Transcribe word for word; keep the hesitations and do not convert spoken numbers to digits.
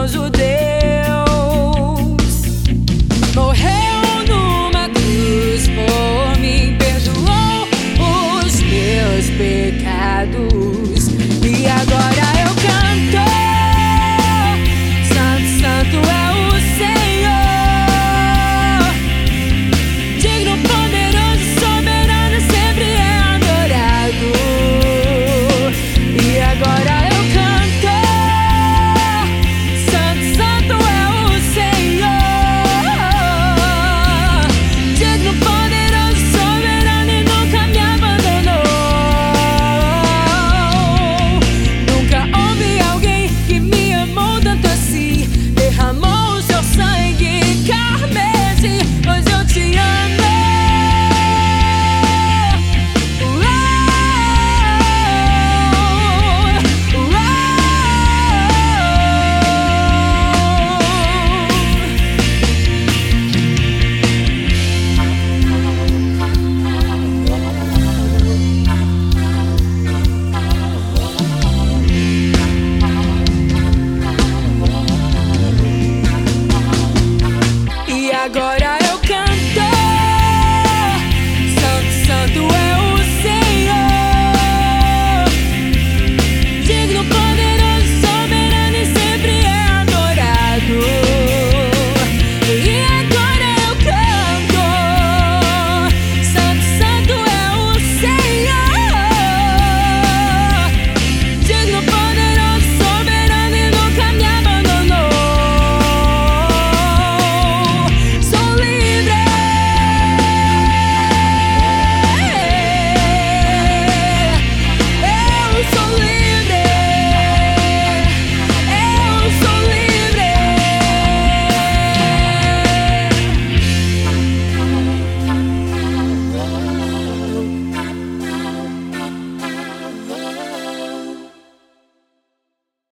poderoso Deus morreu numa cruz por mim, perdoou os meus pecados, e agora eu canto: Santo, Santo é o Senhor, digno, poderoso, soberano, sempre é adorado. E agora eu canto: Santo, Santo é o Senhor, digno, poderoso, soberano, e nunca me abandonou. Nunca houve alguém que me amou tanto assim, derramou o seu sangue carmesim, pois eu te amo. E agora